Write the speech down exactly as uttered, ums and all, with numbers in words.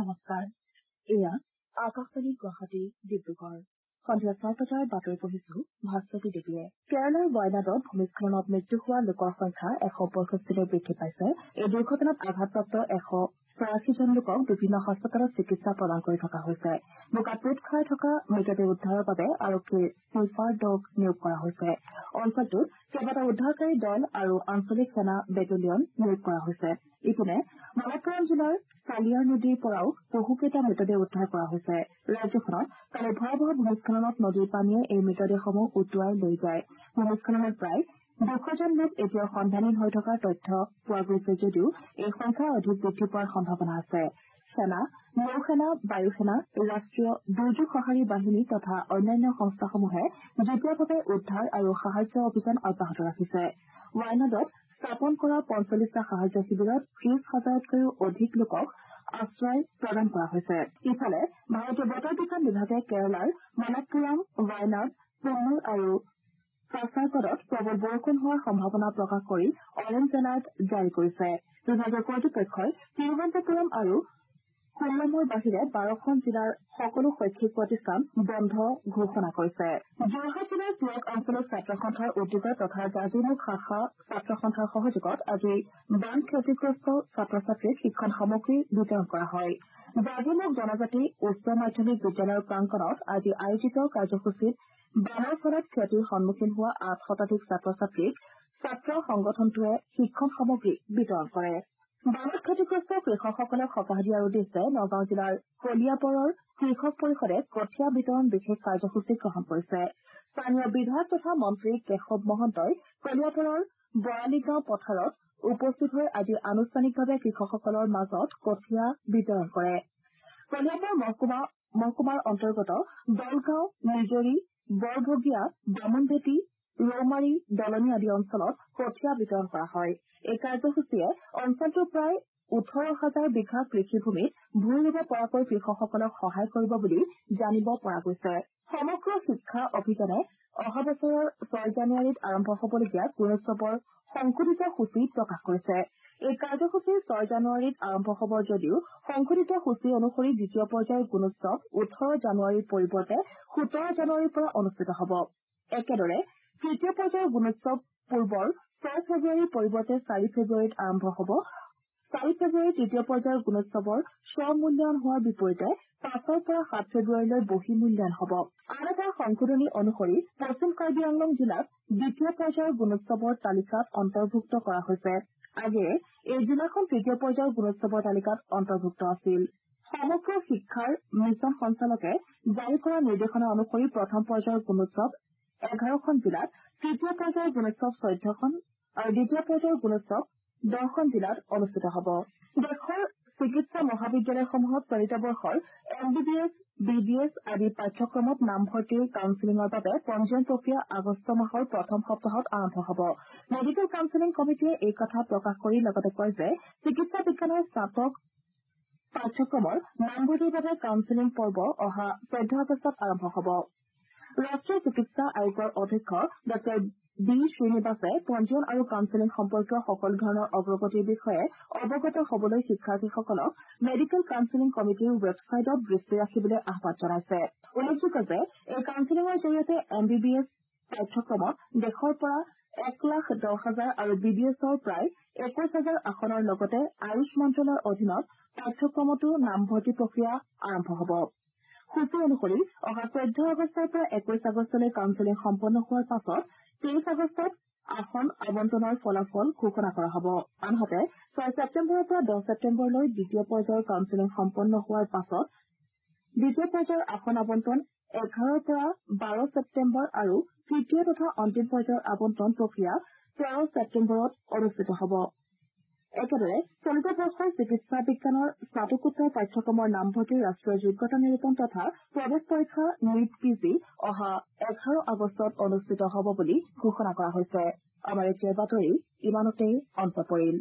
নমস্কাৰ এয়া আকাশবাণী গুৱাহাটী ডিব্ৰুগড় সন্ধিয়া ছয় বজাৰ বাতৰি পঢ়িছো ভাস্বতী দেৱীয়ে কেৰালাৰ ৱায়নাডত ভূমিস্খলনত মৃত্যু হোৱা লোকৰ সংখ্যা এশ পঁয়ষষ্ঠিলৈ বৃদ্ধি পাইছে। এই দুৰ্ঘটনাত আঘাতপ্ৰাপ্ত এশ ছয়াশীজন লোকক বিভিন্ন হাস্পতালত চিকিৎসা প্ৰদান কৰি থকা হৈছে। বোকাত পোত খাই থকা মৃতদেহ উদ্ধাৰৰ বাবে আৰক্ষীৰ স্নিফাৰ ডগ নিয়োগ কৰা হৈছে। অঞ্চলটোত কেইবাটাও উদ্ধাৰকাৰী দল আৰু আঞ্চলিক সেনা বেটেলিয়ন নিয়োগ কৰা হৈছে। ইপিনে মালাপ্পুৰম জিলাৰ চালিয়াৰ নদীৰ পৰাও বহুকেইটা মৃতদেহ উদ্ধাৰ কৰা হৈছে। ৰাজ্যখনত কালি ভয়াৱহ ভূমিস্খলনত নদীৰ পানীয়ে এই মৃতদেহসমূহ উটুৱাই লৈ যায়। ভূমিস্খলনত প্ৰায় দুশজন লোক এতিয়াও সন্ধানহীন হৈ থকাৰ তথ্য পোৱা গৈছে যদিও এই সংখ্যা অধিক বৃদ্ধি পোৱাৰ সম্ভাৱনা আছে। সেনা, নৌসেনা, বায়ুসেনা, ৰাষ্ট্ৰীয় দুৰ্যোগ সঁহাৰি বাহিনী তথা অন্যান্য সংস্থাসমূহে যুটীয়াভাৱে উদ্ধাৰ আৰু সাহায্য অভিযান অব্যাহত ৰাখিছে। ৱায়নাডত স্থাপন কৰা পঞ্চল্লিছটা সাহায্য শিবিৰত ত্ৰিশ হাজাৰতকৈও অধিক লোকক আশ্ৰয় প্ৰদান কৰা হৈছে। ইফালে ভাৰতীয় বতৰ বিজ্ঞান বিভাগে কেৰালাৰ মালাপ্পুৰাম, ৱায়নাড, পুন্নুৰ আৰু কাছাৰগড়ত প্ৰবল বৰষুণ হোৱাৰ সম্ভাৱনা প্ৰকাশ কৰি অৰেঞ্জ এলাৰ্ট জাৰি কৰিছে। বিভাগীয় কৰ্তৃপক্ষই তিৰুৱনন্তপুৰম আৰু কোল্লামৰ বাহিৰে বাৰখন জিলাৰ সকলো শৈক্ষিক প্ৰতিষ্ঠান বন্ধ ঘোষণা কৰিছে। যোৰহাট জিলাৰ টিয়ক আঞ্চলিক ছাত্ৰ সন্থাৰ উদ্যোগত তথা জাজিমুখ শাখা ছাত্ৰ সন্থাৰ সহযোগত আজি বান ক্ষতিগ্ৰস্ত ছাত্ৰ ছাত্ৰীক শিক্ষণ সামগ্ৰী বিতৰণ কৰা হয়। জাজিমুখ জনজাতি উচ্চ মাধ্যমিক বিদ্যালয়ৰ প্ৰাংগণত আজি আয়োজিত কাৰ্যসূচীত বানৰ ফলত ক্ষতিৰ সন্মুখীন হোৱা আঠ শতাধিক ছাত্ৰ ছাত্ৰীক ছাত্ৰ সংগঠনটোৱে শিক্ষণ সামগ্ৰী বিতৰণ কৰে। বানত ক্ষতিগ্ৰস্ত কৃষকসকলক সকাহ দিয়াৰ উদ্দেশ্যে নগাঁও জিলাৰ কলিয়াবৰৰ কৃষক পৰিষদে কঠীয়া বিতৰণ বিশেষ কাৰ্যসূচী গ্ৰহণ কৰিছে। স্থানীয় বিধায়ক তথা মন্ত্ৰী কেশৱ মহন্তই কলিয়াবৰৰ বৰালিগাঁও পথাৰত উপস্থিত হৈ আজি আনুষ্ঠানিকভাৱে কৃষকসকলৰ মাজত কঠীয়া বিতৰণ কৰে। কলিয়াবৰ মহকুমা মহকুমাৰ অন্তৰ্গত দলগাঁও, নিজৰি, বৰভগীয়া, বামুণভেটি, ৰৌমাৰী, দলনি আদি অঞ্চলত কঠীয়া বিতৰণ কৰা হয়। এই কাৰ্যসূচীয়ে অঞ্চলটোৰ প্ৰায় ওঠৰ হাজাৰ বিঘা কৃষিভূমিত ভূঁই ৰুব পৰাকৈ কৃষকসকলক সহায় কৰিব বুলি জানিব পৰা গৈছে। সমগ্ৰ শিক্ষা অভিযানে অহা বছৰৰ ছয় জানুৱাৰীত আৰম্ভ হবলগীয়া গুণোৎসৱৰ সংশোধিত সূচী প্ৰকাশ কৰিছে। এই কাৰ্যসূচী ছয় জানুৱাৰীত আৰম্ভ হব যদিও সংশোধিত সূচী অনুসৰি দ্বিতীয় পৰ্যায়ৰ গুণোৎসৱ ওঠৰ জানুৱাৰীৰ পৰিৱৰ্তে সোতৰ জানুৱাৰীৰ পৰা অনুষ্ঠিত হব। একেদৰে তৃতীয় পৰ্যায়ৰ গুণোৎসৱ পূৰ্বৰ ছয় ফেব্ৰুৱাৰীৰ পৰিৱৰ্তে চাৰি ফেব্ৰুৱাৰীত আৰম্ভ হব। চাৰি ফেব্ৰুৱাৰীত তৃতীয় পৰ্যায়ৰ গুণোৎসৱৰ স্ব-মূল্যায়ন হোৱাৰ বিপৰীতে পাঁচৰ পৰা সাত ফেব্ৰুৱাৰীলৈ বহি মূল্যায়ন হব। আন এটা সংশোধনী অনুসৰি পশ্চিম কাৰ্বি আংলং জিলাক দ্বিতীয় পৰ্যায়ৰ গুণোৎসৱৰ তালিকাত অন্তৰ্ভুক্ত কৰা হৈছে। আগেয়ে এই জিলাখন তৃতীয় পৰ্যায়ৰ গুণোৎসৱৰ তালিকাত অন্তৰ্ভুক্ত আছিল। সমগ্ৰ শিক্ষাৰ মিছন সঞ্চালকে জাৰি কৰা নিৰ্দেশনা অনুসৰি প্ৰথম পৰ্যায়ৰ গুণোৎসৱ এঘাৰখন জিলাত, তৃতীয় পৰ্যায়ৰ গুণোৎসৱ চৈধ্যখন আৰু দ্বিতীয় পৰ্যায়ৰ গুণোৎসৱ দহখন জিলাত অনুষ্ঠিত হব। দেশৰ চিকিৎসা মহাবিদ্যালয়সমূহত চলিত বৰ্ষৰ M B B S, B D S আদি পাঠ্যক্ৰমত নামভৰ্তিৰ কাউন্সেলিঙৰ বাবে পঞ্জীয়ন প্ৰক্ৰিয়া আগষ্ট মাহৰ প্ৰথম সপ্তাহত আৰম্ভ হব। মেডিকেল কাউন্সেলিং কমিটিয়ে এই কথা প্ৰকাশ কৰি লগতে কয় যে চিকিৎসা বিজ্ঞানৰ স্নাতক পাঠ্যক্ৰমৰ নামভৰ্তিৰ বাবে কাউন্সেলিং পৰ্ব অহা চৈধ্য আগষ্টত আৰম্ভ হব। ৰাষ্ট্ৰীয় চিকিৎসা আয়োগৰ অধ্যক্ষ ডাঃ বি শ্ৰীনিবাসে পঞ্জীয়ন আৰু কাউন্সেলিং সম্পৰ্কীয় সকলো ধৰণৰ অগ্ৰগতিৰ বিষয়ে অৱগত হবলৈ শিক্ষাৰ্থীসকলক মেডিকেল কাউন্সেলিং কমিটিৰ ৱেবছাইটত দৃষ্টি ৰাখিবলৈ আহ্বান জনাইছে। উল্লেখযোগ্য যে এই কাউন্সেলিঙৰ জৰিয়তে এম বি বি এছ পাঠ্যক্ৰমত দেশৰ পৰা এক লাখ দহ হাজাৰ আৰু বি ডি এছৰ প্ৰায় একৈশ হাজাৰ আসনৰ লগতে আয়ুষ মন্ত্ৰালয়ৰ অধীনত পাঠ্যক্ৰমতো নামভৰ্তি প্ৰক্ৰিয়া আৰম্ভ হব। সূচী অনুসৰি অহা চৈধ্য আগষ্টৰ পৰা একৈশ আগষ্টলৈ কাউন্সেলিং সম্পন্ন হোৱাৰ পাছত তেইশ আগষ্টত আসন আবণ্টনৰ ফলাফল ঘোষণা কৰা হব। আনহাতে ছয় ছেপ্টেম্বৰৰ পৰা দহ ছেপ্টেম্বৰলৈ দ্বিতীয় পৰ্যায়ৰ কাউন্সেলিং সম্পন্ন হোৱাৰ পাছত দ্বিতীয় পৰ্যায়ৰ আসন আবণ্টন এঘাৰৰ পৰা বাৰ ছেপ্টেম্বৰ আৰু তৃতীয় তথা অন্তিম পৰ্যায়ৰ আবণ্টন প্ৰক্ৰিয়া তেৰ ছেপ্টেম্বৰত অনুষ্ঠিত হব। একেদৰে চলিত বৰ্ষৰ চিকিৎসা বিজ্ঞানৰ স্নাতকোত্তৰ পাঠ্যক্ৰমৰ নামভৰ্তিৰ ৰাষ্ট্ৰীয় যোগ্যতা নিৰূপণ তথা প্ৰৱেশ পৰীক্ষা নীট পি জি অহা এঘাৰ আগষ্টত অনুষ্ঠিত হব বুলি ঘোষণা কৰা হৈছে। আমাৰ এতিয়াৰ বাতৰি ইমানতেই অন্ত পৰিল।